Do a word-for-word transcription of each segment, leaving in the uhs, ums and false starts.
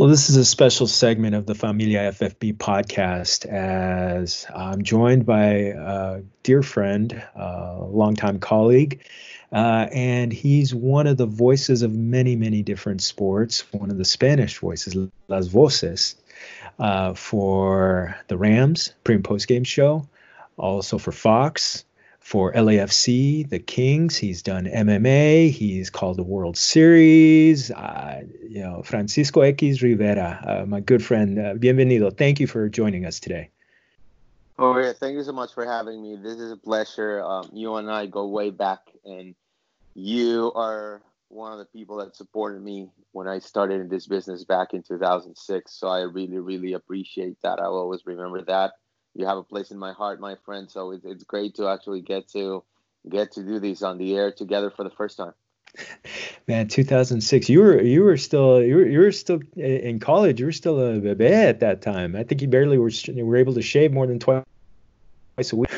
Well, this is a special segment of the Familia F F B podcast as I'm joined by a dear friend, a longtime colleague, uh, and he's one of the voices of many, many different sports, one of the Spanish voices, Las Voces, uh, for the Rams pre and post game show, also for Fox, for L A F C, the Kings. He's done M M A. He's called the World Series. Uh, you know, Francisco X Rivera, uh, my good friend. Uh, bienvenido. Thank you for joining us today. Oh, yeah. Thank you so much for having me. This is a pleasure. Um, you and I go way back, and you are one of the people that supported me when I started in this business back in two thousand six. So I really, really appreciate that. I'll always remember that. You have a place in my heart, my friend. So it's it's great to actually get to get to do these on the air together for the first time. Man, two thousand six. You were you were still you were you were still in college. You were still a bebe at that time. I think you barely were were able to shave more than twice a week.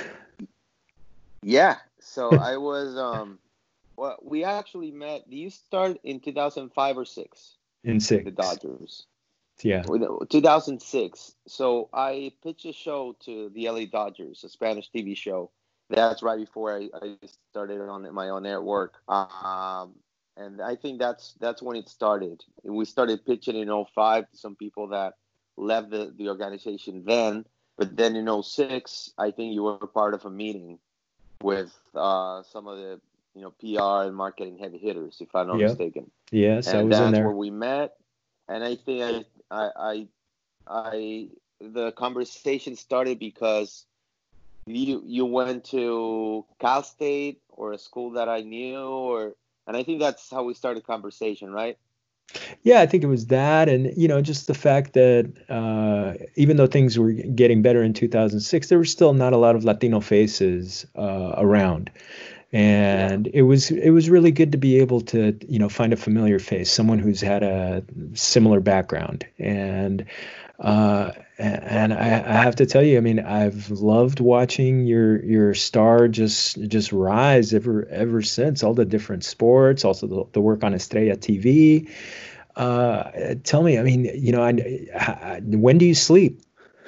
Yeah. So I was um. Well, we actually met. Do you start in two thousand five or six? In With the six. Dodgers. Yeah. two thousand six. So I pitched a show to the L A Dodgers, a Spanish T V show. That's right before I, I started on my own air work. Um, and I think that's that's when it started. We started pitching in oh five to some people that left the, the organization then. But then in oh six, I think you were part of a meeting with uh, some of the you know P R and marketing heavy hitters, if I'm not Yep. mistaken. Yes, I And was in that's where there. we met. And I think I, I, I, I, the conversation started because you you went to Cal State or a school that I knew, or and I think that's how we started conversation, right? Yeah, I think it was that, and you know, just the fact that uh, even though things were getting better in two thousand six, there were still not a lot of Latino faces uh, around, Yeah. and it was it was really good to be able to you know find a familiar face, someone who's had a similar background, and uh, and I, I have to tell you, I mean, I've loved watching your your star just just rise ever ever since. All the different sports, also the, the work on Estrella T V. Uh, tell me, I mean, you know, I, I, when do you sleep?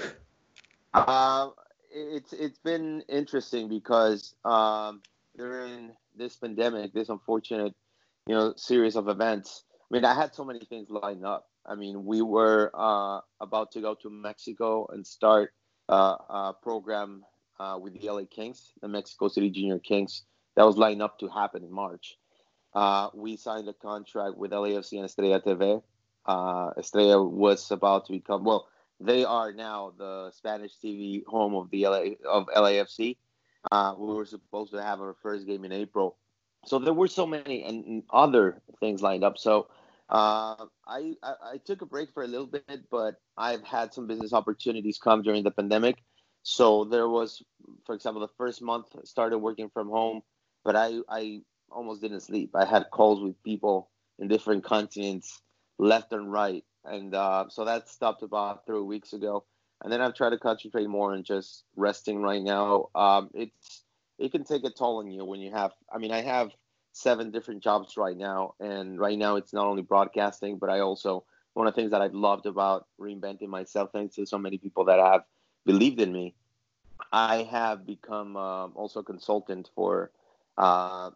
Uh, it's it's been interesting because um, during this pandemic, this unfortunate, you know, series of events. I mean, I had so many things lined up. I mean, we were uh, about to go to Mexico and start uh, a program uh, with the L A Kings, the Mexico City Junior Kings. That was lined up to happen in March. Uh, we signed a contract with L A F C and Estrella T V. Uh, Estrella was about to become well. They are now the Spanish T V home of the L A of L A F C. Uh, we were supposed to have our first game in April, so there were so many and, and other things lined up. So uh, I, I I took a break for a little bit, but I've had some business opportunities come during the pandemic. So there was, for example, the first month started working from home, but I I almost didn't sleep. I had calls with people in different continents, left and right, and uh, so that stopped about three weeks ago. And then I've tried to concentrate more on just resting right now. Um, it's it can take a toll on you when you have. I mean, I have seven different jobs right now, and right now it's not only broadcasting, but I also one of the things that I've loved about reinventing myself, thanks to so many people that have believed in me, I have become um, also a consultant for uh,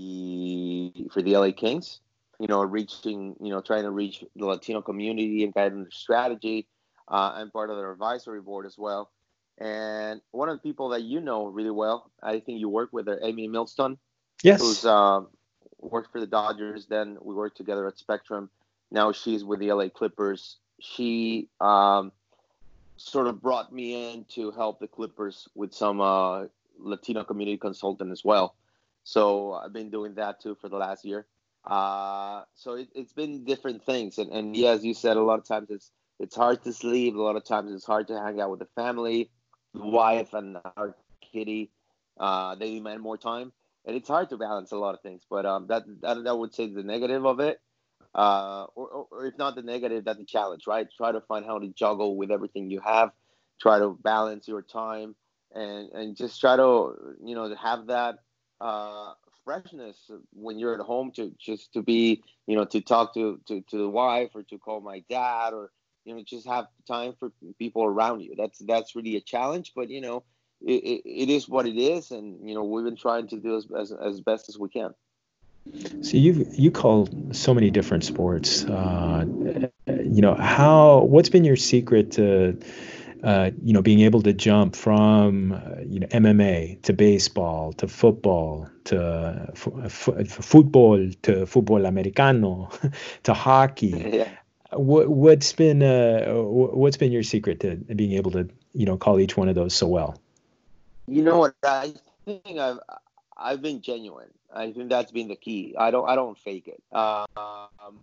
the for the L A Kings. You know, reaching, you know, trying to reach the Latino community and guide them their strategy. Uh, I'm part of their advisory board as well. And one of the people that you know really well, I think you work with her, Amy Milstone, who's Yes. um, worked for the Dodgers. Then we worked together at Spectrum. Now she's with the L A Clippers. She um, sort of brought me in to help the Clippers with some uh, Latino community consultant as well. So I've been doing that too for the last year. Uh, so it, it's been different things, and and yeah, as you said, a lot of times it's it's hard to sleep. A lot of times it's hard to hang out with the family, the wife, and our kitty. Uh, they demand more time, and it's hard to balance a lot of things. But um, that that, that would say the negative of it, uh, or, or, or if not the negative, that's the challenge, right? Try to find how to juggle with everything you have, try to balance your time, and and just try to you know have that uh, freshness when you're at home to just to be, you know, to talk to, to, to the wife or to call my dad or, you know, just have time for people around you. That's that's really a challenge, but, you know, it, it, it is what it is. And, you know, we've been trying to do as, as, as best as we can. So you you call so many different sports. Uh, you know, how what's been your secret to uh, you know being able to jump from uh, you know M M A to baseball to football to f- f- football to football americano to hockey? Yeah. What what's been uh, wh- what's been your secret to being able to you know call each one of those so well? You know what? I think I've I've been genuine. I think that's been the key. I don't I don't fake it. Um,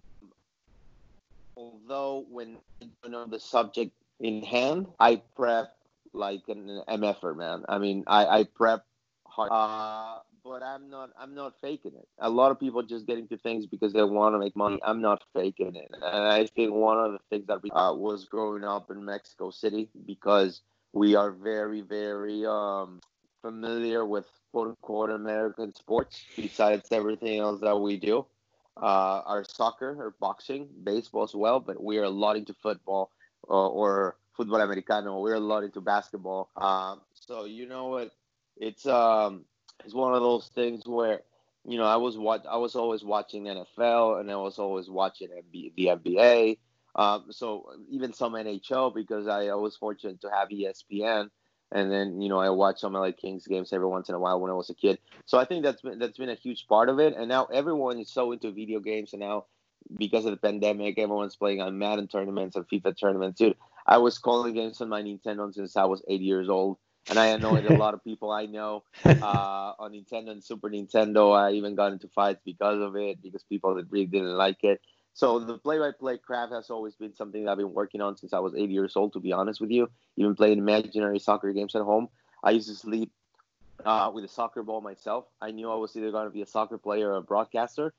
although when I know the subject in hand, I prep like an MFer, man. I mean, I, I prep hard. Uh, but I'm not I'm not faking it. A lot of people just get into things because they want to make money. I'm not faking it. And I think one of the things that uh, was growing up in Mexico City because we are very, very um, familiar with quote unquote American sports besides everything else that we do. Uh, our soccer or boxing, baseball as well, but we are a lot into football uh, or football americano. We're a lot into basketball. Um, so you know what? It's um, it's one of those things where you know I was watch I was always watching N F L and I was always watching N B A, the N B A. Um, so even some N H L because I, I was fortunate to have E S P N. And then you know I watch some of like Kings games every once in a while when I was a kid. So I think that's been that's been a huge part of it. And now everyone is so into video games, and now because of the pandemic, everyone's playing on Madden tournaments and FIFA tournaments. Dude, I was calling games on my Nintendo since I was eight years old, and I annoyed a lot of people I know uh, on Nintendo and Super Nintendo. I even got into fights because of it, because people that really didn't like it. So the play-by-play craft has always been something that I've been working on since I was eight years old, to be honest with you. Even playing imaginary soccer games at home. I used to sleep uh, with a soccer ball myself. I knew I was either going to be a soccer player or a broadcaster.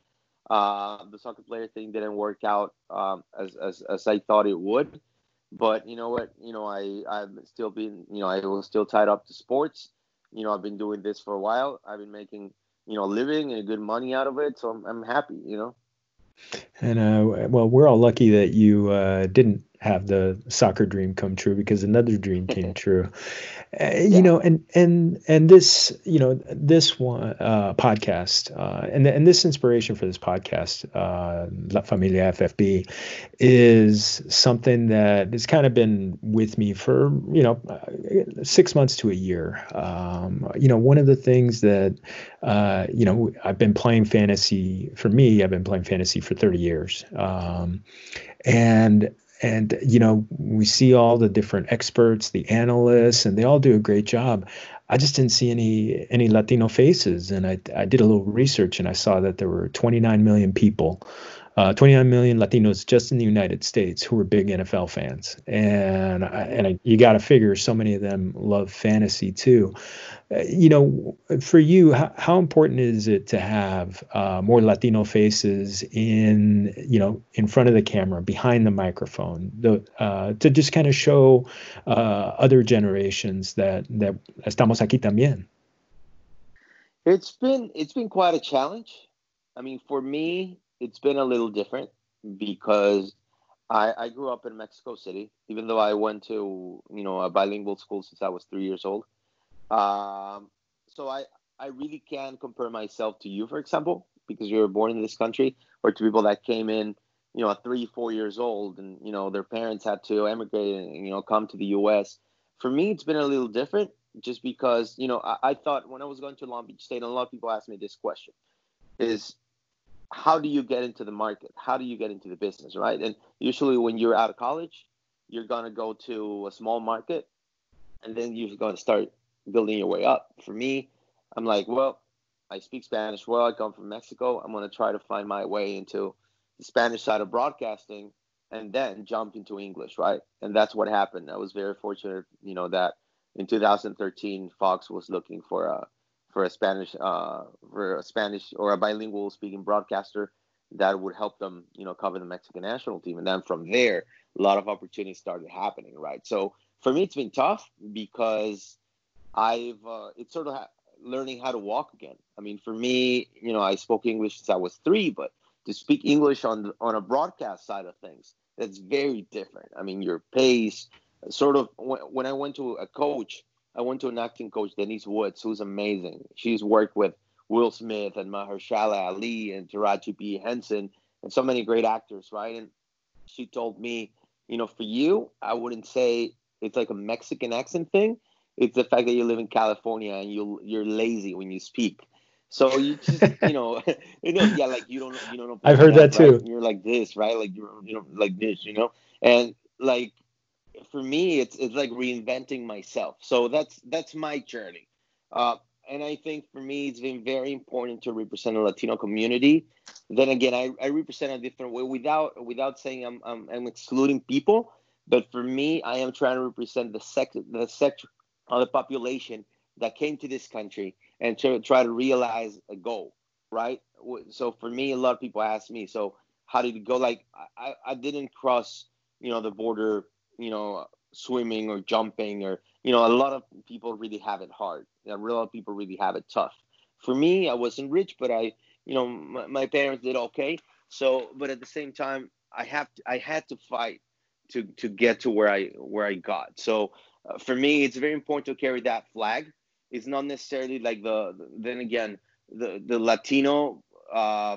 Uh, the soccer player thing didn't work out um, as, as as I thought it would. But you know what? You know, I I've still been you know I was still tied up to sports. You know, I've been doing this for a while. I've been making you know a living and good money out of it, so I'm I'm happy. You know. And uh, well, we're all lucky that you uh, didn't have the soccer dream come true because another dream came true. Uh, you Yeah. know, and and and this, you know, this one uh, podcast uh, and and this inspiration for this podcast, uh, La Familia F F B, is something that has kind of been with me for you know uh, six months to a year. Um, you know, one of the things that uh, you know I've been playing fantasy. For me, I've been playing fantasy for thirty years, um, and and you know we see all the different experts, the analysts, and they all do a great job. I just didn't see any any Latino faces, and I I did a little research and I saw that there were twenty-nine million people, uh, twenty-nine million Latinos just in the United States who are big N F L fans, and I, and I, you got to figure so many of them love fantasy too. Uh, you know, for you, how, how important is it to have uh, more Latino faces in, you know, in front of the camera, behind the microphone, the, uh, to just kind of show uh, other generations that that estamos aquí también? It's been it's been quite a challenge. I mean, for me, it's been a little different because I, I grew up in Mexico City, even though I went to you know a bilingual school since I was three years old. Um, so I I really can't compare myself to you, for example, because you were born in this country, or to people that came in, you know, at three, four years old, and you know their parents had to emigrate and you know come to the U S. For me, it's been a little different, just because you know I, I thought when I was going to Long Beach State, and a lot of people ask me this question: is how do you get into the market? How do you get into the business, right? And usually when you're out of college, you're gonna go to a small market, and then you're going to start building your way up. For me, I'm like, well, I speak Spanish well. I come from Mexico. I'm going to try to find my way into the Spanish side of broadcasting and then jump into English, right? And that's what happened. I was very fortunate, you know, that in two thousand thirteen, Fox was looking for a for a Spanish uh, for a Spanish or a bilingual speaking broadcaster that would help them, you know, cover the Mexican national team. And then from there, a lot of opportunities started happening, right? So for me, it's been tough because I've uh, it's sort of ha- learning how to walk again. I mean, for me, you know, I spoke English since I was three, but to speak English on the, on a broadcast side of things, that's very different. I mean, your pace, sort of. When, when I went to a coach, I went to an acting coach, Denise Woods, who's amazing. She's worked with Will Smith and Mahershala Ali and Taraji P. Henson and so many great actors, right? And she told me, you know, for you, I wouldn't say it's like a Mexican accent thing. It's the fact that you live in California and you you're lazy when you speak. So you just, you know, you know, yeah, like you don't, you don't know. I've heard that too. Right? You're like this, right? Like you're, you know, like this, you know, and like for me, it's it's like reinventing myself. So that's that's my journey, uh, and I think for me, it's been very important to represent the Latino community. Then again, I, I represent a different way without without saying I'm, I'm I'm excluding people, but for me, I am trying to represent the sect the sector of the population that came to this country and to try to realize a goal, right? So for me, a lot of people ask me, so how did it go? Like I, I didn't cross, you know, the border, you know, swimming or jumping or, you know, a lot of people really have it hard. A lot of people really have it tough. For me, I wasn't rich, but I, you know, my, my parents did okay. So, but at the same time, I have to, I had to fight to to get to where I where I got. So uh, for me, it's very important to carry that flag. It's not necessarily like the, then again, the, the Latino, uh,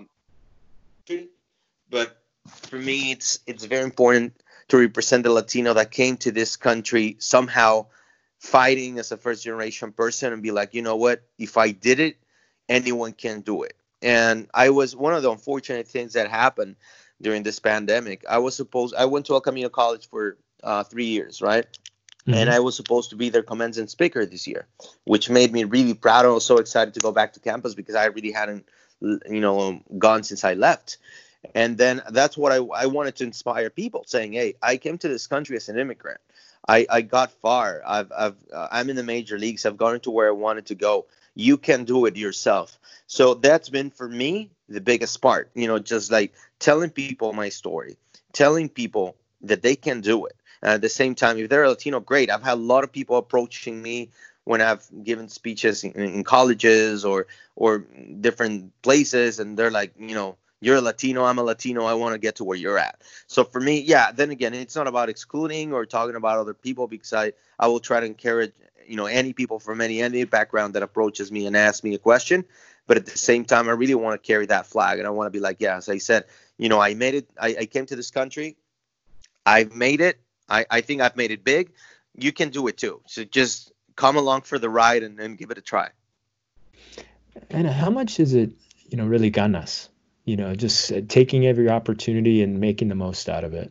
but for me, it's it's very important to represent the Latino that came to this country somehow fighting as a first generation person and be like, you know what, if I did it, anyone can do it. And I was one of the unfortunate things that happened during this pandemic. I was supposed, I went to El Camino College for uh, three years, right? Mm-hmm. And I was supposed to be their commencement speaker this year, which made me really proud. I was so excited to go back to campus because I really hadn't, you know, gone since I left. And then that's what I, I wanted to inspire people, saying, hey, I came to this country as an immigrant. I, I got far. I've, I've, uh, I'm in the major leagues. I've gone to where I wanted to go. You can do it yourself. So that's been, for me, the biggest part, you know, just like telling people my story, telling people that they can do it. And at the same time, if they're Latino, great. I've had a lot of people approaching me when I've given speeches in, in colleges or or different places, and they're like, you know, you're a Latino, I'm a Latino, I want to get to where you're at. So for me, yeah, then again, it's not about excluding or talking about other people, because I, I will try to encourage, you know, any people from any any background that approaches me and asks me a question. But at the same time, I really want to carry that flag, and I want to be like, yeah, as I said, you know, I made it. I, I came to this country. I've made it. I, I think I've made it big. You can do it too. So just come along for the ride and, and give it a try. And how much is it, you know, really ganas? You know, just uh, taking every opportunity and making the most out of it.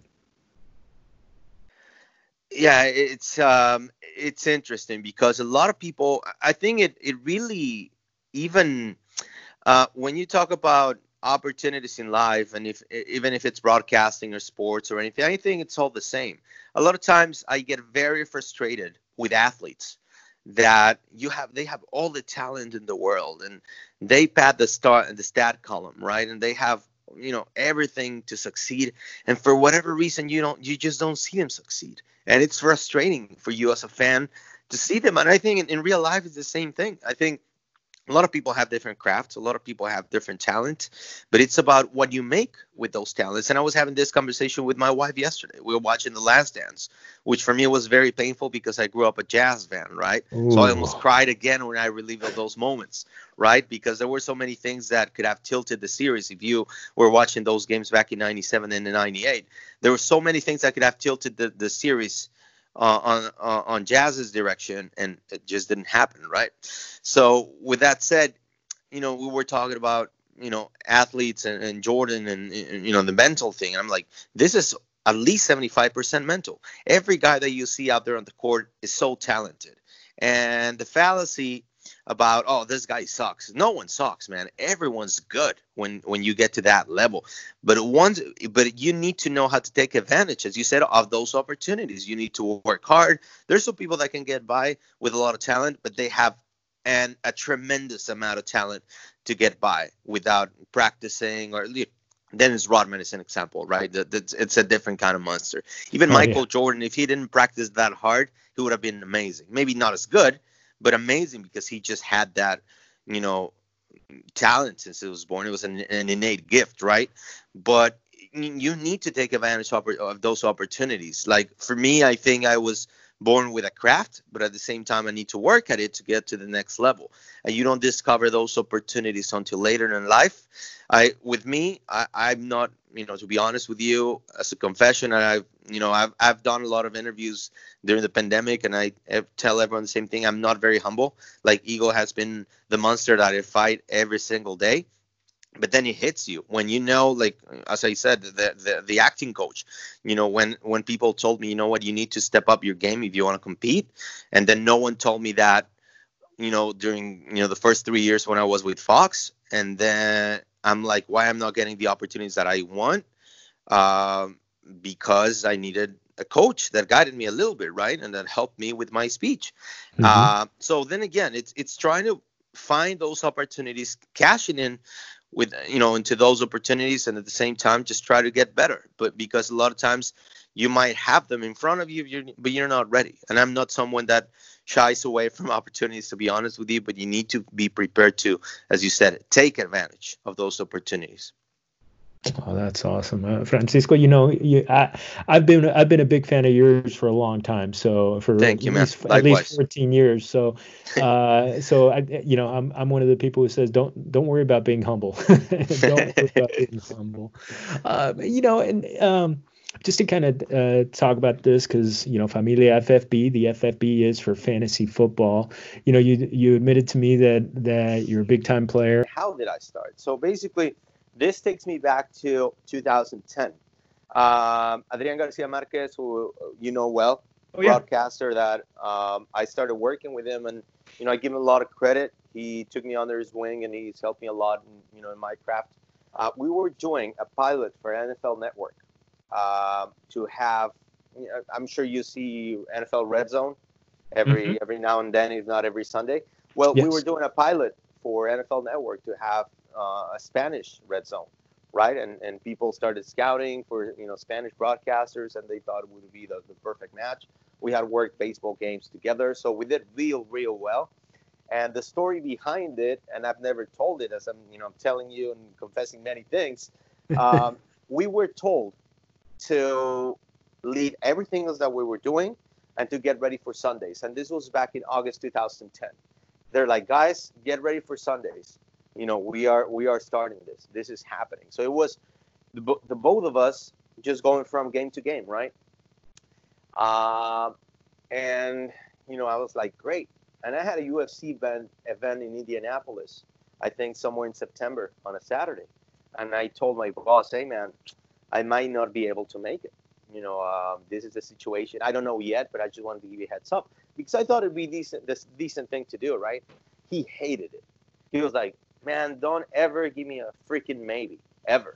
Yeah, it's um, it's interesting because a lot of people, I think it, it really, even uh, when you talk about opportunities in life, and if even if it's broadcasting or sports or anything, I think it's all the same. A lot of times I get very frustrated with athletes that you have, they have all the talent in the world and they pad the start the stat column, right? And they have, you know, everything to succeed. And for whatever reason, you don't, you just don't see them succeed. And it's frustrating for you as a fan to see them. And I think in, in real life, it's the same thing. I think a lot of people have different crafts. A lot of people have different talent, but it's about what you make with those talents. And I was having this conversation with my wife yesterday. We were watching The Last Dance, which for me was very painful because I grew up a jazz fan, right? Ooh. So I almost cried again when I relived those moments, right? Because there were so many things that could have tilted the series. If you were watching those games back in ninety-seven and in ninety-eight, there were so many things that could have tilted the, the series Uh, on uh, on Jazz's direction, and it just didn't happen, right? So with that said, you know, we were talking about, you know, athletes and, and Jordan and, and, you know, the mental thing. I'm like, this is at least seventy-five percent mental. Every guy that you see out there on the court is so talented. And the fallacy about, oh, this guy sucks. No one sucks, man. Everyone's good when when you get to that level. But once, but you need to know how to take advantage, as you said, of those opportunities. You need to work hard. There's some people that can get by with a lot of talent, but they have an a tremendous amount of talent to get by without practicing. Or Dennis Rodman is an example, right? That it's a different kind of monster. Even oh, Michael yeah. Jordan, if he didn't practice that hard, he would have been amazing. Maybe not as good, but amazing because he just had that, you know, talent since he was born. It was an, an innate gift, right? But you need to take advantage of, of those opportunities. Like for me, I think I was born with a craft, but at the same time, I need to work at it to get to the next level. And you don't discover those opportunities until later in life. I, with me, I, I'm not, you know, to be honest with you, as a confession, I've, you know, I've, I've done a lot of interviews during the pandemic, and I, I tell everyone the same thing. I'm not very humble. Like ego has been the monster that I fight every single day. But then it hits you when you know, like, as I said, the, the the acting coach, you know, when when people told me, you know what, you need to step up your game if you want to compete. And then no one told me that, you know, during, you know, the first three years when I was with Fox. And then I'm like, why I'm not getting the opportunities that I want? Um, because I needed a coach that guided me a little bit, right? And that helped me with my speech. Mm-hmm. Uh, so then again, it's it's trying to find those opportunities, cashing in with, you know, into those opportunities, and at the same time just try to get better. But because a lot of times you might have them in front of you, you're, but you're not ready. And I'm not someone that shies away from opportunities, to be honest with you, but you need to be prepared to, as you said, take advantage of those opportunities. Oh, that's awesome, uh, Francisco. You know, you, I, I've been I've been a big fan of yours for a long time. So for Thank at you, least man. at least fourteen years. So, uh, so I, you know, I'm I'm one of the people who says don't don't worry about being humble. Don't worry about being humble. Uh, you know, and um, just to kind of uh, talk about this, because you know, Familia F F B, the F F B is for fantasy football. You know, you you admitted to me that that you're a big time player. How did I start? So basically, this takes me back to two thousand ten. Um, Adrian Garcia Marquez, who you know well, oh, yeah. broadcaster, that um, I started working with him, and you know I give him a lot of credit. He took me under his wing, and he's helped me a lot, in, you know, in my craft. Uh, we were doing a pilot for N F L Network uh, to have. You know, I'm sure you see N F L Red Zone every mm-hmm. every now and then, if not every Sunday. Well, yes. we were doing a pilot for N F L Network to have uh, a Spanish Red Zone, right? And and people started scouting for, you know, Spanish broadcasters, and they thought it would be the, the perfect match. We had worked baseball games together, so we did real, real well. And the story behind it, and I've never told it, as I'm, you know, I'm telling you and confessing many things. Um, we were told to leave everything else that we were doing and to get ready for Sundays. And this was back in August two thousand ten. They're like, guys, get ready for Sundays. You know, we are we are starting this. This is happening. So it was the, the both of us just going from game to game, right? Uh, and, you know, I was like, great. And I had a U F C event, event in Indianapolis, I think somewhere in September on a Saturday. And I told my boss, hey, man, I might not be able to make it. You know, uh, this is the situation. I don't know yet, but I just wanted to give you a heads up because I thought it'd be decent, this decent thing to do, right? He hated it. He was like, man, don't ever give me a freaking maybe, ever.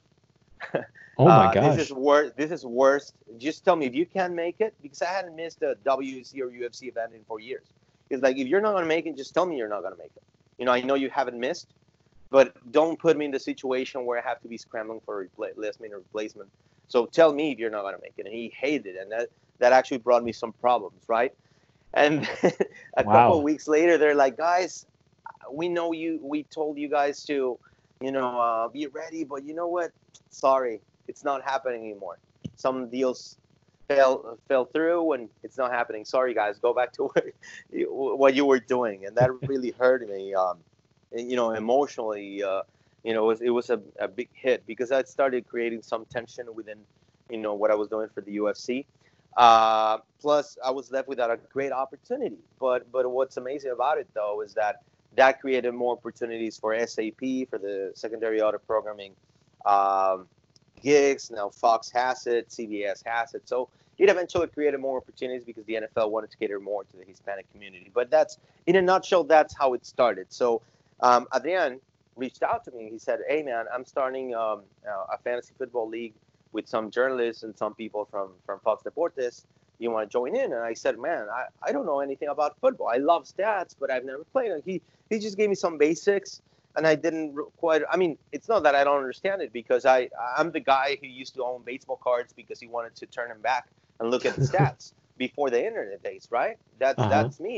Oh my uh, gosh. This is worse. This is worst. Just tell me if you can make it, because I hadn't missed a W C or U F C event in four years. It's like, if you're not going to make it, just tell me you're not going to make it. You know, I know you haven't missed, but don't put me in the situation where I have to be scrambling for a repla- last minute replacement. So tell me if you're not going to make it. And he hated it. And that, that actually brought me some problems, right? And a wow. couple of weeks later, they're like, guys, we know you, we told you guys to, you know, uh, be ready, but you know what? Sorry, it's not happening anymore. Some deals fell fell through, and it's not happening. Sorry, guys, go back to what you, what you were doing, and that really hurt me. Um, and, you know, emotionally, uh, you know, it was, it was a, a big hit because I started creating some tension within, you know, what I was doing for the U F C. Uh, plus, I was left without a great opportunity. But but what's amazing about it, though, is that that created more opportunities for S A P, for the secondary audio programming um, gigs. Now Fox has it, C B S has it. So it eventually created more opportunities because the N F L wanted to cater more to the Hispanic community. But that's, in a nutshell, that's how it started. So um, Adrian reached out to me. He said, hey, man, I'm starting um, a fantasy football league with some journalists and some people from, from Fox Deportes. You want to join in? And I said, man, I, I don't know anything about football. I love stats, but I've never played. And he, he just gave me some basics, and I didn't quite, I mean, it's not that I don't understand it, because I, I'm the guy who used to own baseball cards because he wanted to turn them back and look at the stats before the internet days, right? That's, uh-huh. that's me. Or,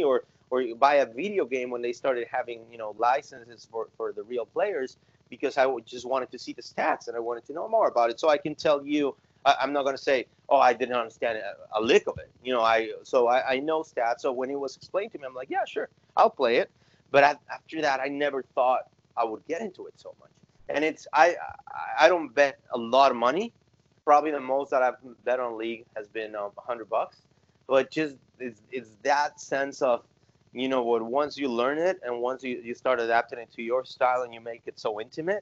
or you buy a video game when they started having, you know, licenses for, for the real players, because I just wanted to see the stats and I wanted to know more about it. So I can tell you, I, I'm not going to say, oh, I didn't understand a, a lick of it. You know, I so I, I know stats. So when it was explained to me, I'm like, yeah, sure, I'll play it. But I, after that, I never thought I would get into it so much. And it's I I don't bet a lot of money. Probably the most that I've bet on League has been um, a hundred bucks. But just it's, it's that sense of, you know what, once you learn it and once you, you start adapting it to your style and you make it so intimate,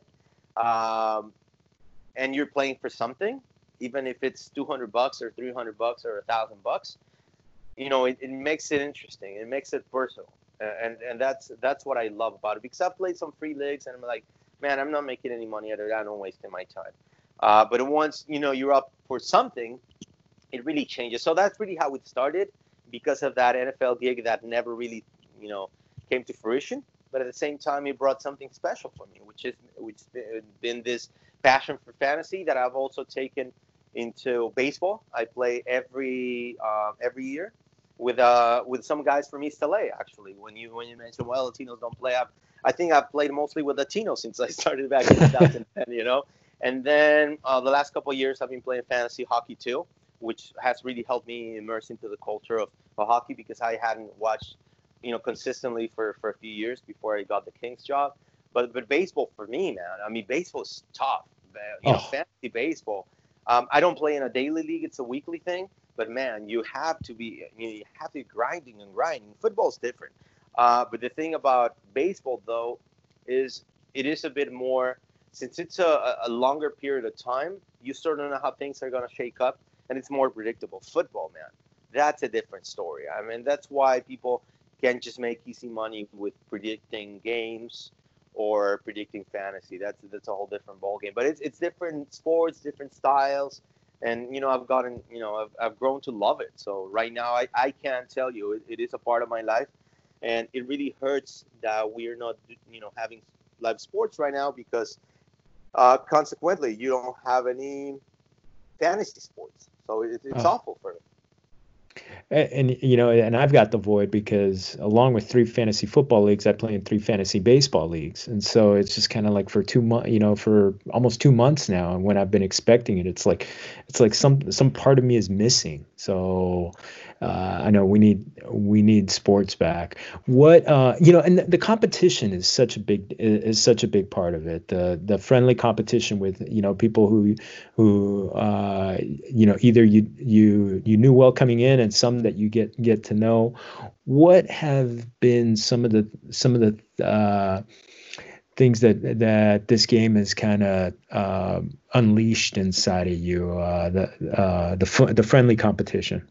um, and you're playing for something, even if it's two hundred bucks or three hundred bucks or a thousand bucks, you know, it, it makes it interesting. It makes it personal. And, and that's, that's what I love about it, because I've played some free leagues and I'm like, man, I'm not making any money out of it. I'm not wasting my time. Uh, but once, you know, you're up for something, it really changes. So that's really how it started, because of that N F L gig that never really, you know, came to fruition. But at the same time, it brought something special for me, which is which has been this passion for fantasy that I've also taken into baseball. I play every uh, every year with uh with some guys from East L A. Actually, when you when you mentioned, well, Latinos don't play, I've, I think I've played mostly with Latinos since I started back in two thousand ten. You know, and then uh, the last couple of years I've been playing fantasy hockey too, which has really helped me immerse into the culture of, of hockey, because I hadn't watched, you know, consistently for, for a few years before I got the Kings job. But but baseball for me, man, I mean, baseball is tough. You know, oh. Fantasy baseball. Um, I don't play in a daily league; it's a weekly thing. But man, you have to be, you, know, you have to be grinding and grinding. Football's different. Uh, but the thing about baseball, though, is it is a bit more, since it's a, a longer period of time, you sort of know how things are going to shake up, and it's more predictable. Football, man, that's a different story. I mean, that's why people can't just make easy money with predicting games or predicting fantasy. That's that's a whole different ballgame. But it's it's different sports, different styles. And, you know, I've gotten, you know, I've, I've grown to love it. So right now, I, I can't tell you, it, it is a part of my life. And it really hurts that we're not, you know, having live sports right now, because uh, consequently, you don't have any fantasy sports. So it, it's oh. awful for me. And, and, you know, and I've got the void, because along with three fantasy football leagues, I play in three fantasy baseball leagues. And so it's just kind of like for two months, you know, for almost two months now. And when I've been expecting it, it's like, it's like some, some part of me is missing. So uh, I know we need, we need sports back. What, uh, you know, and the, the competition is such a big, is such a big part of it. The, the friendly competition with, you know, people who, who, uh, you know, either you, you, you knew well coming in, and some that you get get to know. What have been some of the some of the uh, things that that this game has kind of uh, unleashed inside of you? Uh, the uh, the the friendly competition.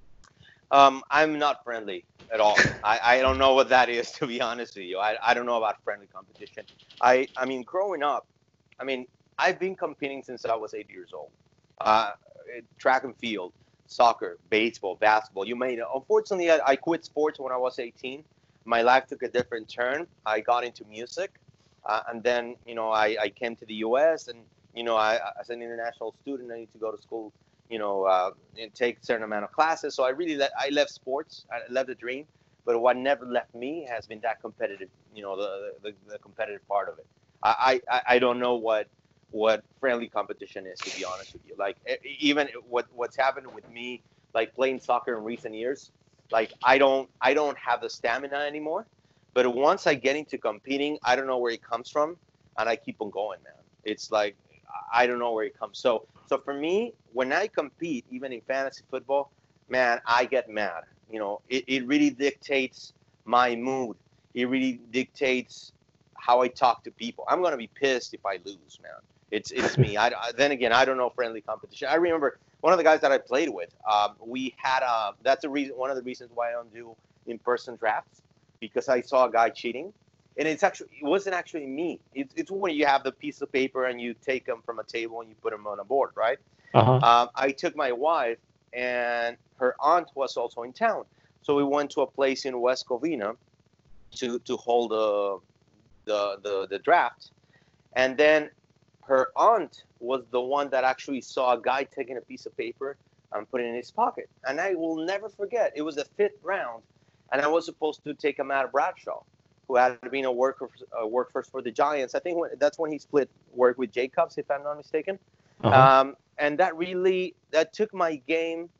Um, I'm not friendly at all. I, I don't know what that is, to be honest with you. I, I don't know about friendly competition. I I mean, growing up, I mean, I've been competing since I was eight years old. Uh, track and field, soccer, baseball, basketball. You may know. Unfortunately, I, I quit sports when I was eighteen. My life took a different turn. I got into music, uh, and then, you know, I, I came to the U S and, you know, I, as an international student, I need to go to school, you know, uh, and take a certain amount of classes. So I really let, I left sports. I left the dream. But what never left me has been that competitive, you know, the the, the competitive part of it. I, I, I don't know what what friendly competition is, to be honest with you. Like, even what what's happened with me, like playing soccer in recent years, like I don't I don't have the stamina anymore. But once I get into competing, I don't know where it comes from, and I keep on going, man. It's like I don't know where it comes. So so for me, when I compete, even in fantasy football, man, I get mad. You know, it, it really dictates my mood. It really dictates how I talk to people. I'm gonna be pissed if I lose, man. It's it's me. I, then again, I don't know friendly competition. I remember one of the guys that I played with. Um, we had a. That's a reason. One of the reasons why I don't do in-person drafts, because I saw a guy cheating, and it's actually it wasn't actually me. It's it's when you have the piece of paper and you take them from a table and you put them on a board, right? Uh-huh. Um, I took my wife, and her aunt was also in town, so we went to a place in West Covina to to hold the the the, the draft, and then her aunt was the one that actually saw a guy taking a piece of paper and putting it in his pocket. And I will never forget. It was the fifth round, and I was supposed to take a Matt Bradshaw, who had been a worker uh, work first for the Giants. I think when, that's when he split work with Jacobs, if I'm not mistaken. Uh-huh. Um, and that really that took my game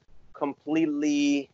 completely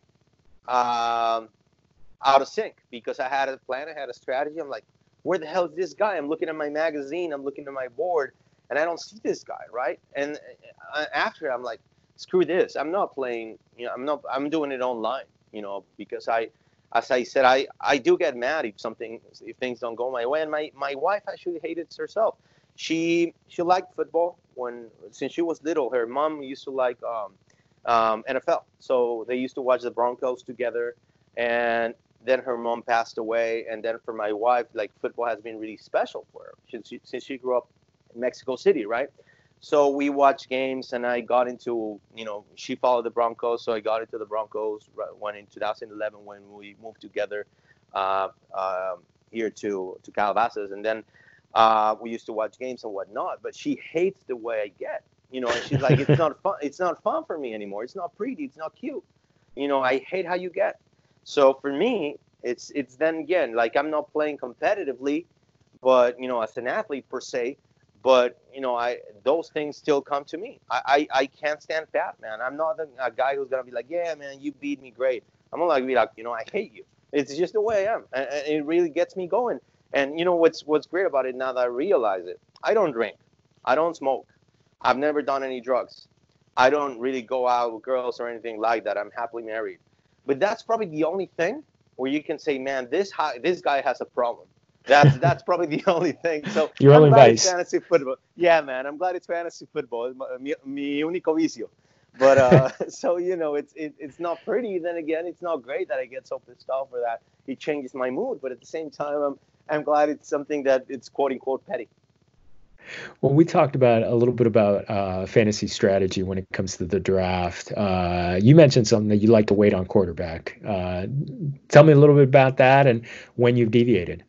um, out of sync because I had a plan, I had a strategy. I'm like, where the hell is this guy? I'm looking at my magazine, I'm looking at my board, and I don't see this guy, right? And uh, after I'm like, screw this. I'm not playing. You know, I'm not. I'm doing it online. You know, because I, as I said, I, I do get mad if something if things don't go my way. And my, my wife actually hated it herself. She she liked football when since she was little. Her mom used to like um, um, N F L, so they used to watch the Broncos together. And then her mom passed away, and then for my wife, like football has been really special for her since she, since she grew up in Mexico City, right? So we watched games, and I got into, you know, she followed the Broncos, so I got into the Broncos. When in two thousand eleven, when we moved together uh, um, here to to Calabasas, and then uh, we used to watch games and whatnot. But she hates the way I get, you know, and she's like, it's not fun. It's not fun for me anymore. It's not pretty. It's not cute. You know, I hate how you get. So for me, it's it's then again like I'm not playing competitively, but you know, as an athlete per se. But you know, I those things still come to me. I I, I can't stand fat, man. I'm not a, a guy who's gonna be like, yeah, man, you beat me, great. I'm not gonna be like, you know, I hate you. It's just the way I am, and, and it really gets me going. And you know what's what's great about it now that I realize it? I don't drink, I don't smoke, I've never done any drugs. I don't really go out with girls or anything like that. I'm happily married. But that's probably the only thing where you can say, man, this high, this guy has a problem. That's that's probably the only thing. So Your I'm only glad it's vice. fantasy football. Yeah, man, I'm glad it's fantasy football. It's my, mi, mi único vicio. But uh, so you know, it's it, it's not pretty. Then again, it's not great that I get so pissed off or that it changes my mood. But at the same time, I'm I'm glad it's something that it's quote unquote petty. Well, we talked about a little bit about uh, fantasy strategy when it comes to the draft. Uh, you mentioned something that you like to wait on quarterback. Uh, tell me a little bit about that and when you've deviated.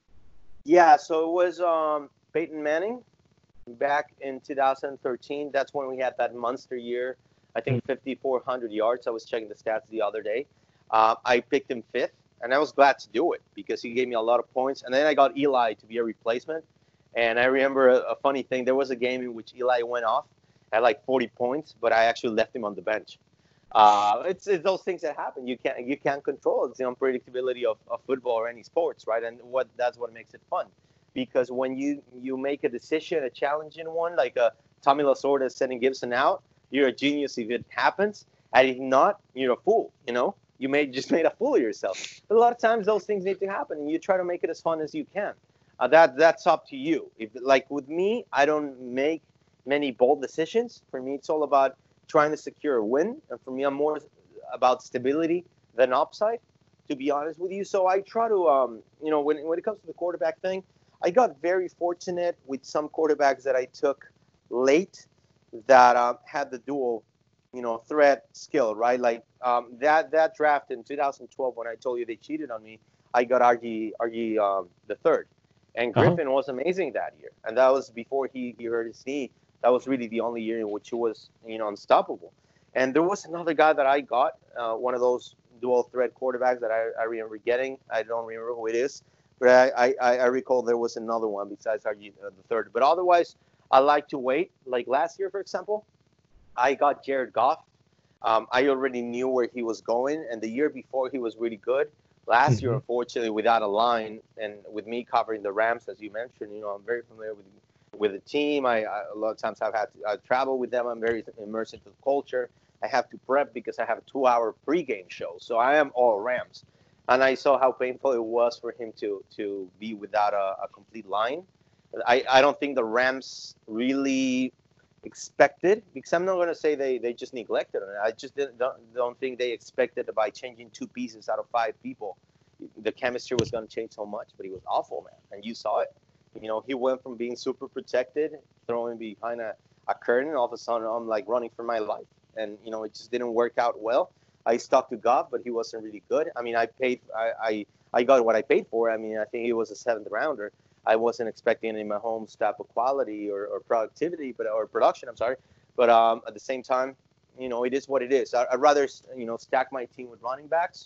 Yeah, so it was um, Peyton Manning back in two thousand thirteen. That's when we had that monster year. I think fifty-four hundred yards. I was checking the stats the other day. Uh, I picked him fifth, and I was glad to do it because he gave me a lot of points. And then I got Eli to be a replacement. And I remember a, a funny thing. There was a game in which Eli went off at like forty points, but I actually left him on the bench. Uh, it's, it's those things that happen. You can't you can't control. It's the unpredictability of, of football or any sports, right? And what that's what makes it fun, because when you you make a decision, a challenging one, like a Tommy Lasorda sending Gibson out, you're a genius if it happens, and if not, you're a fool. You know, you made just made a fool of yourself. But a lot of times those things need to happen, and you try to make it as fun as you can. Uh, that that's up to you. If like with me, I don't make many bold decisions. For me, it's all about trying to secure a win. And for me, I'm more about stability than upside, to be honest with you. So I try to, um, you know, when, when it comes to the quarterback thing, I got very fortunate with some quarterbacks that I took late that um, had the dual, you know, threat skill, right? Like um, that that draft in two thousand twelve when I told you they cheated on me, I got R G R G um, the third, and Uh-huh. Griffin was amazing that year, and that was before he, he hurt his knee. That was really the only year in which he was, you know, unstoppable. And there was another guy that I got, uh, one of those dual threat quarterbacks that I, I remember getting. I don't remember who it is, but I, I, I recall there was another one besides R G uh, the third. But otherwise, I like to wait. Like last year, for example, I got Jared Goff. Um, I already knew where he was going, and the year before he was really good. Last year, Hmm. unfortunately, without a line, and with me covering the Rams, as you mentioned, you know, I'm very familiar with with the team. I, I a lot of times I've had to I travel with them. I'm very immersed into the culture. I have to prep because I have a two-hour pregame show, so I am all Rams. And I saw how painful it was for him to to be without a, a complete line. I, I don't think the Rams really expected, because I'm not going to say they, they just neglected it. I just didn't, don't, don't think they expected by changing two pieces out of five people, the chemistry was going to change so much. But he was awful, man, and you saw it. You know, he went from being super protected, throwing behind a, a curtain, all of a sudden I'm like running for my life, and you know it just didn't work out well. I stuck to Goff, but he wasn't really good. I mean, I paid, I, I, I got what I paid for. I mean, I think he was a seventh rounder. I wasn't expecting any Mahomes type of quality or, or productivity, but or production. I'm sorry, but um, at the same time, you know, it is what it is. I, I'd rather you know stack my team with running backs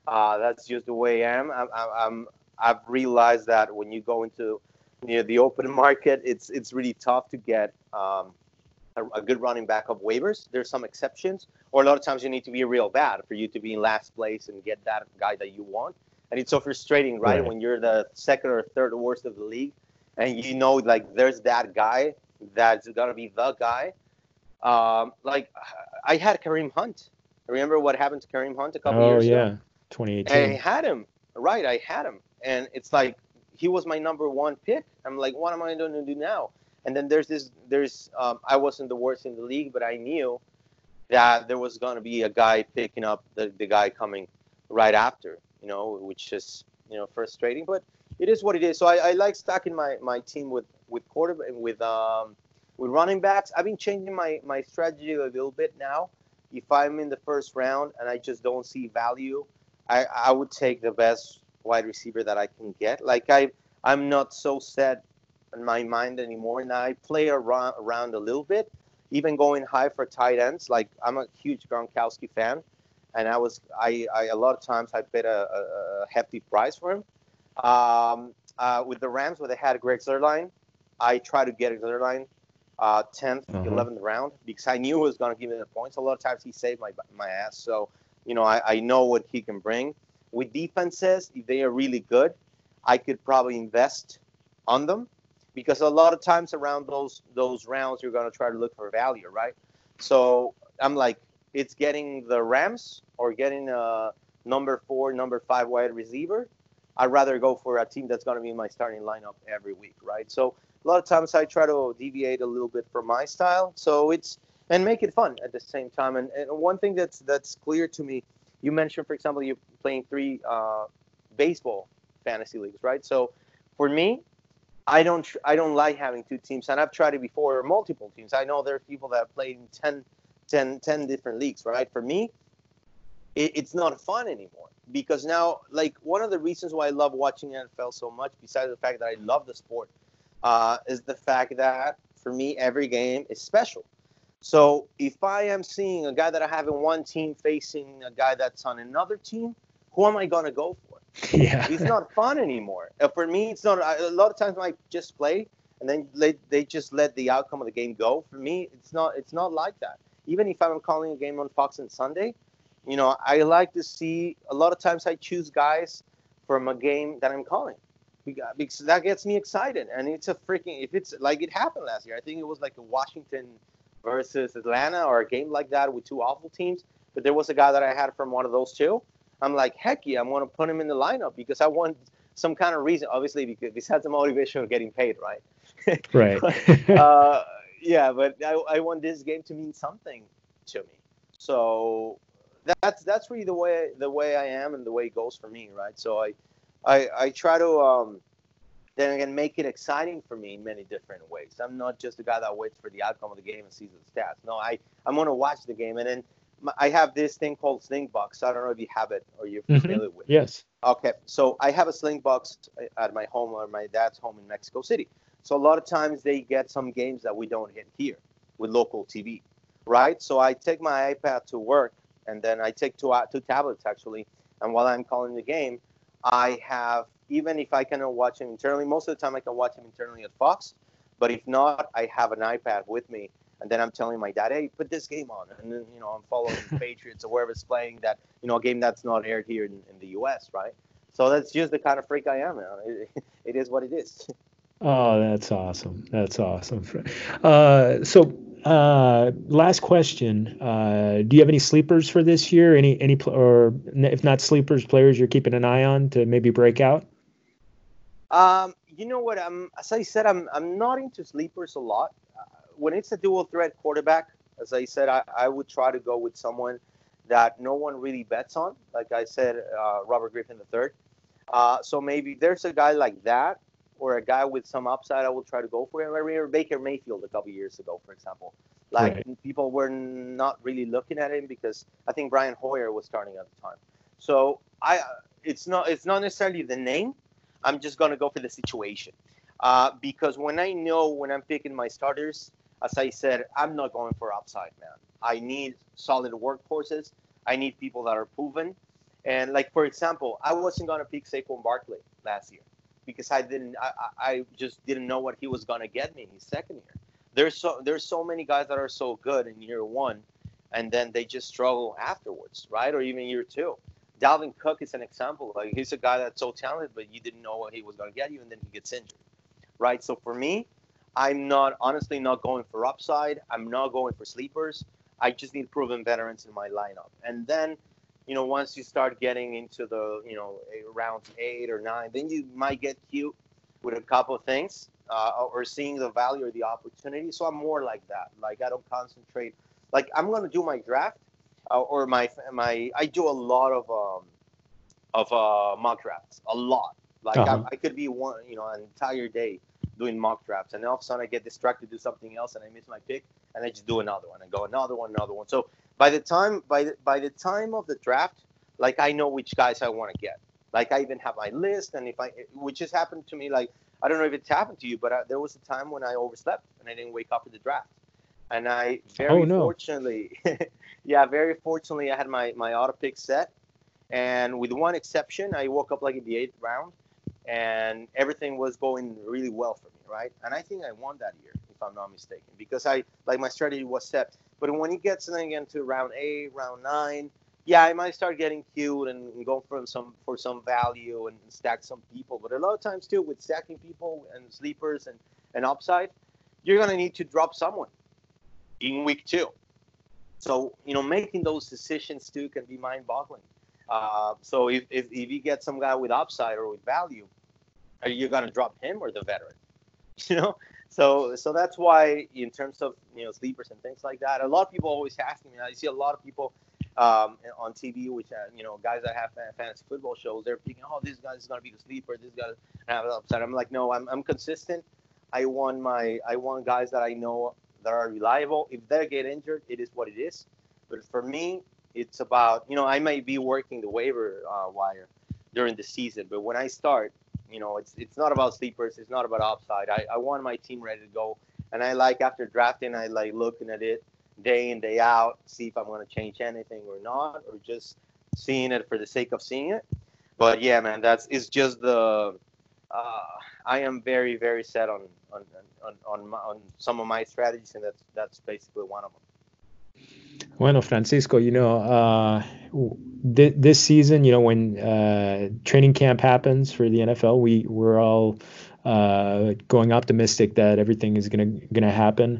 Uh, that's just the way I am. I'm, I'm, I'm I've realized that when you go into you know, the open market, it's it's really tough to get um, a, a good running back of waivers. There's some exceptions, or a lot of times you need to be real bad for you to be in last place and get that guy that you want. And it's so frustrating, right? Right. When you're the second or third worst of the league, and you know like there's that guy that's gonna be the guy. Um, like I had Kareem Hunt. Remember what happened to Kareem Hunt a couple Oh years ago? yeah, And I twenty eighteen. had him, right? I had him, and it's like he was my number one pick. I'm like, what am I going to do now? And then there's this, there's, um, I wasn't the worst in the league, but I knew that there was going to be a guy picking up the, the guy coming right after, you know, which is, you know, frustrating, but it is what it is. So I, I like stacking my, my team with, with quarterback, with, um, with running backs. I've been changing my, my strategy a little bit now. If I'm in the first round and I just don't see value, I, I would take the best wide receiver that I can get. Like I, I'm not so set in my mind anymore. Now I play around, around a little bit, even going high for tight ends. Like I'm a huge Gronkowski fan, and I was I, I a lot of times I paid a, a, a hefty price for him. Um, uh, with the Rams, where they had Greg Zuerlein, I try to get Zuerlein uh, tenth, Uh-huh. eleventh round because I knew he was going to give me the points. A lot of times he saved my my ass. So you know I, I know what he can bring. With defenses, if they are really good, I could probably invest on them because a lot of times around those those rounds you're going to try to look for value, right? So I'm like, it's getting the Rams or getting a number four, number five wide receiver. I'd rather go for a team that's going to be in my starting lineup every week, right? So a lot of times I try to deviate a little bit from my style, so it's and make it fun at the same time. And, and one thing that's that's clear to me, you mentioned, for example, you're playing three uh, baseball fantasy leagues, right? So for me, I don't I don't like having two teams, and I've tried it before, multiple teams. I know there are people that have played in ten, ten, ten different leagues, right? For me, it, it's not fun anymore because now, like, one of the reasons why I love watching N F L so much, besides the fact that I love the sport, uh, is the fact that for me, every game is special. So if I am seeing a guy that I have in one team facing a guy that's on another team, who am I going to go for? It's Yeah. not fun anymore. Uh, for me, it's not. A lot of times I just play and then let, they just let the outcome of the game go. For me, it's not. It's not like that. Even if I'm calling a game on Fox on Sunday, you know, I like to see. A lot of times I choose guys from a game that I'm calling because that gets me excited. And it's a freaking. If it's like it happened last year, I think it was like a Washington versus Atlanta or a game like that with two awful teams. But there was a guy that I had from one of those two. I'm like, heck yeah, I'm going to put him in the lineup because I want some kind of reason. Obviously, because besides the motivation of getting paid, right? Right. but, uh, yeah, but I, I want this game to mean something to me. So that's that's really the way the way I am and the way it goes for me, right? So I I, I try to um, then again make it exciting for me in many different ways. I'm not just the guy that waits for the outcome of the game and sees the stats. No, I I'm going to watch the game, and then I have this thing called Slingbox. I don't know if you have it or you're Hmm. familiar with it. Yes. Okay, so I have a Slingbox at my home or my dad's home in Mexico City. So a lot of times they get some games that we don't get here with local T V, right? So I take my iPad to work, and then I take two uh, two tablets actually. And while I'm calling the game, I have even if I cannot watch him internally, most of the time I can watch him internally at Fox. But if not, I have an iPad with me, and then I'm telling my dad, "Hey, put this game on," and then you know I'm following the Patriots or wherever it's playing that you know a game that's not aired here in, in the U S, right? So that's just the kind of freak I am. Man. It, it is what it is. Oh, that's awesome. That's awesome. Uh, so, uh, last question. Uh, do you have any sleepers for this year? Any, any, pl- or if not sleepers, players you're keeping an eye on to maybe break out? Um, you know what? I'm as I said, I'm I'm not into sleepers a lot. Uh, when it's a dual threat quarterback, as I said, I, I would try to go with someone that no one really bets on. Like I said, uh, Robert Griffin the third. Uh, so maybe there's a guy like that, or a guy with some upside. I will try to go for him. I remember Baker Mayfield a couple years ago, for example. Like Right. people were not really looking at him because I think Brian Hoyer was starting at the time. So I, it's not it's not necessarily the name. I'm just gonna go for the situation, uh, because when I know when I'm picking my starters, as I said, I'm not going for upside, man. I need solid workhorses. I need people that are proven. And like, for example, I wasn't gonna pick Saquon Barkley last year because I didn't, I, I I just didn't know what he was gonna get me in his second year. There's so there's so many guys that are so good in year one, and then they just struggle afterwards, right? Or even year two. Dalvin Cook is an example. Like, he's a guy that's so talented, but you didn't know what he was gonna get you, and then he gets injured, right? So for me, I'm not honestly not going for upside. I'm not going for sleepers. I just need proven veterans in my lineup. And then, you know, once you start getting into the, you know, round eight or nine, then you might get cute with a couple of things, uh, or seeing the value or the opportunity. So I'm more like that. Like, I don't concentrate. Like, I'm going to do my draft, uh, or my, my, I do a lot of, um, of uh, mock drafts, a lot. Like, Uh-huh. I, I could be one, you know, an entire day doing mock drafts, and all of a sudden I get distracted, do something else, and I miss my pick, and I just do another one and go another one, another one. So by the time by the, by the time of the draft, like, I know which guys I want to get. Like, I even have my list, and if I, which has happened to me, like, I don't know if it's happened to you, but I, there was a time when I overslept and I didn't wake up for the draft, and I very Oh, no. fortunately, yeah, very fortunately, I had my my auto pick set, and with one exception, I woke up like in the eighth round, and everything was going really well for me, right? And I think I won that year, if I'm not mistaken, because I, like, my strategy was set. But when it gets then again to round eight, round nine, yeah, I might start getting cute and, and go for some for some value and stack some people. But a lot of times too, with stacking people and sleepers and, and upside, you're gonna need to drop someone in week two. So, you know, making those decisions too can be mind-boggling. Uh, so if, if if you get some guy with upside or with value, are you gonna drop him or the veteran? You know, so so that's why, in terms of, you know, sleepers and things like that, a lot of people always ask me. I see a lot of people um, on T V, which uh, you know, guys that have fantasy football shows, they're thinking, oh, this guy is gonna be the sleeper, this guy have upside. I'm like, no, I'm I'm consistent. I want my I want guys that I know that are reliable. If they get injured, it is what it is. But for me, it's about, you know, I might be working the waiver uh, wire during the season, but when I start, you know, it's it's not about sleepers, it's not about upside. I, I want my team ready to go, and I like, after drafting, I like looking at it day in, day out, see if I'm going to change anything or not, or just seeing it for the sake of seeing it. But yeah, man, that's it's just the uh, I am very very set on on on on, my, on some of my strategies, and that's that's basically one of them. Bueno, Francisco, you know, uh, th- this season, you know, when uh, training camp happens for the N F L, we we're all uh, going optimistic that everything is gonna gonna happen.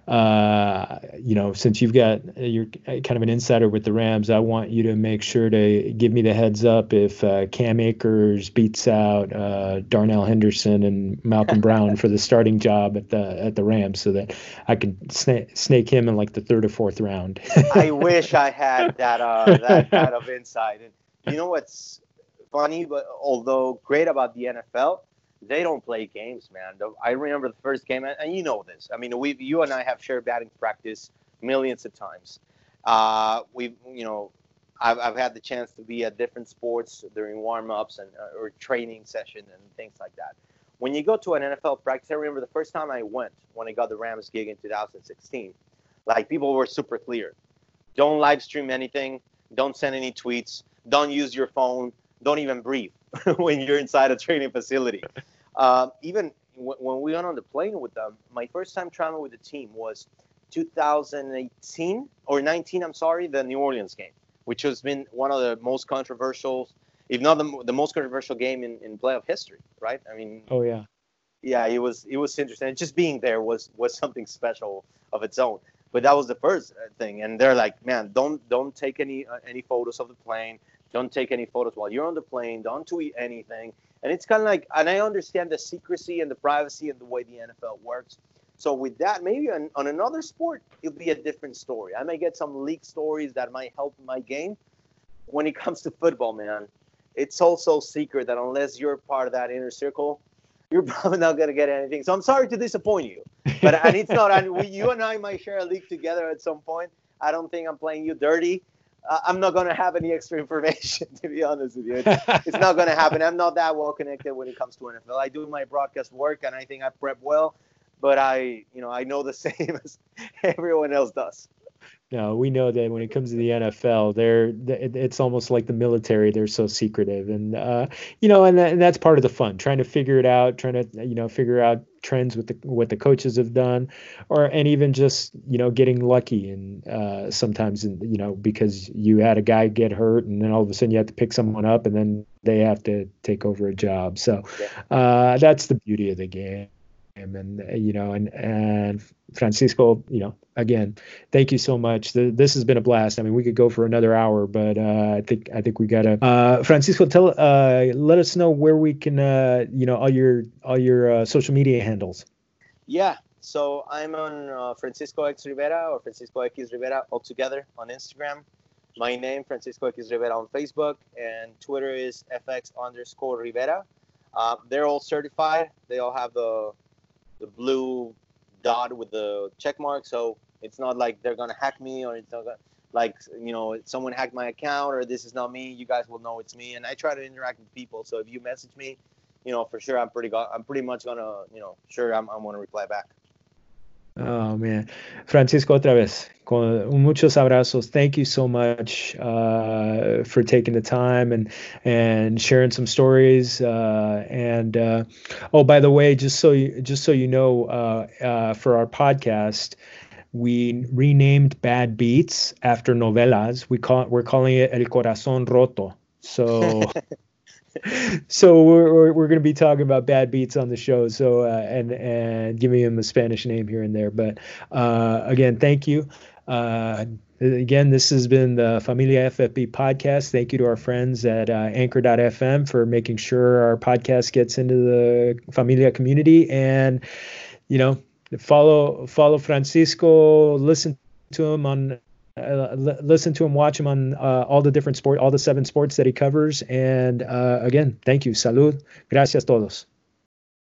Uh, you know, since you've got you're kind of an insider with the Rams, I want you to make sure to give me the heads up if uh, Cam Akers beats out uh, Darnell Henderson and Malcolm Brown for the starting job at the at the Rams, so that I can sna- snake him in like the third or fourth round. I wish I had that uh, that kind of insight. And you know what's funny, but although great about the N F L, they don't play games, man. I remember the first game, and you know this. I mean, we, you and I have shared batting practice millions of times. Uh, we've, you know, I've, I've had the chance to be at different sports during warm-ups and uh, or training session and things like that. When you go to an N F L practice, I remember the first time I went when I got the Rams gig in two thousand sixteen. Like, people were super clear. Don't live stream anything. Don't send any tweets. Don't use your phone. Don't even breathe when you're inside a training facility. Uh, even w- when we went on the plane with them, my first time traveling with the team was two thousand eighteen or nineteen, I'm sorry, the New Orleans game, which has been one of the most controversial, if not the, the most controversial game in, in playoff history, right? I mean, Oh yeah. yeah, it was it was interesting. Just being there was was something special of its own. But that was the first thing, and they're like, man, don't don't take any uh, any photos of the plane. Don't take any photos while you're on the plane. Don't tweet anything. And it's kind of like, and I understand the secrecy and the privacy and the way the N F L works. So with that, maybe on, on another sport, it'll be a different story. I may get some leak stories that might help my game. When it comes to football, man, it's also secret that unless you're part of that inner circle, you're probably not going to get anything. So I'm sorry to disappoint you. But and it's not, and we, you and I might share a league together at some point. I don't think I'm playing you dirty. Uh, I'm not going to have any extra information, to be honest with you. It's, it's not going to happen. I'm not that well connected when it comes to N F L. I do my broadcast work, and I think I prep well, but I, you know, I know the same as everyone else does. No, we know that when it comes to the N F L, they're it's almost like the military. They're so secretive, and uh, you know, and, that, and that's part of the fun, trying to figure it out, trying to you know figure out trends with the what the coaches have done, or and even just you know getting lucky, and uh, sometimes you know because you had a guy get hurt, and then all of a sudden you have to pick someone up, and then they have to take over a job. So uh, that's the beauty of the game. And you know and and Francisco, you know again, thank you so much. The, this has been a blast. I mean, we could go for another hour, but uh i think i think we gotta uh Francisco, tell uh let us know where we can uh you know all your all your uh, social media handles. Yeah, so I'm on uh, Francisco X Rivera or Francisco X Rivera altogether on Instagram. My name, Francisco X Rivera, on Facebook, and Twitter is fx underscore Rivera. Uh, they're all certified. They all have the the blue dot with the check mark, so it's not like they're gonna hack me, or it's not gonna, like you know someone hacked my account, or this is not me. You guys will know it's me, and I try to interact with people. So if you message me, you know for sure I'm pretty go- I'm pretty much gonna you know sure I'm I'm gonna reply back. Oh man, Francisco, otra vez, con muchos abrazos. Thank you so much uh, for taking the time and and sharing some stories. Uh, and uh, oh, by the way, just so you just so you know, uh, uh, for our podcast, we renamed Bad Beats after novelas. We call we're calling it El Corazón Roto. So. So we're we're, we're going to be talking about bad beats on the show. So uh, and and giving him a Spanish name here and there. But uh, again, thank you. Uh, again, this has been the Familia F F B podcast. Thank you to our friends at uh, Anchor dot F M for making sure our podcast gets into the Familia community. And you know, follow follow Francisco. Listen to him on. Uh, l- listen to him, watch him on uh, all the different sport, all the seven sports that he covers. And uh, again, thank you. Salud. Gracias todos.